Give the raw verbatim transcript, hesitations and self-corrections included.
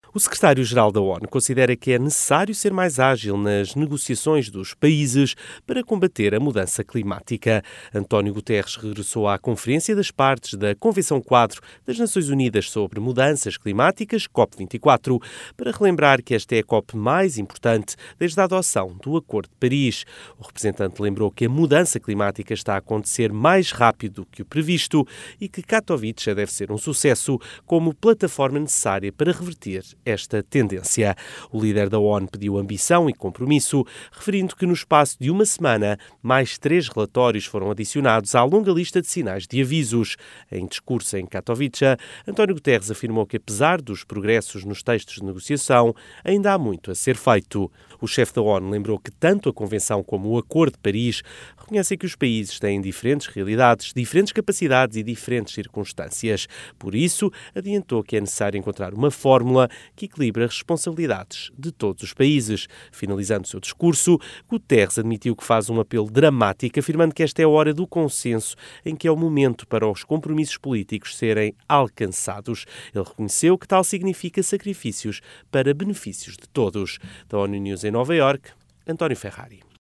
O secretário-geral da ONU considera que é necessário ser mais ágil nas negociações dos países para combater a mudança climática. António Guterres regressou à Conferência das Partes da Convenção Quadro das Nações Unidas sobre Mudanças Climáticas, COP vinte e quatro, para relembrar que esta é a COP mais importante desde a adoção do Acordo de Paris. O representante lembrou que a mudança climática está a acontecer mais rápido que o previsto e que Katowice já deve ser um sucesso como plataforma necessária para reverter esta tendência. O líder da ONU pediu ambição e compromisso, referindo que no espaço de uma semana, mais três relatórios foram adicionados à longa lista de sinais de avisos. Em discurso em Katowice, António Guterres afirmou que, apesar dos progressos nos textos de negociação, ainda há muito a ser feito. O chefe da ONU lembrou que tanto a Convenção como o Acordo de Paris reconhecem que os países têm diferentes realidades, diferentes capacidades e diferentes circunstâncias. Por isso, adiantou que é necessário encontrar uma fórmula que equilibre as responsabilidades de todos os países. Finalizando o seu discurso, Guterres admitiu que faz um apelo dramático, afirmando que esta é a hora do consenso, em que é o momento para os compromissos políticos serem alcançados. Ele reconheceu que tal significa sacrifícios para benefícios de todos. Da ONU News em Nova Iorque, António Ferrari.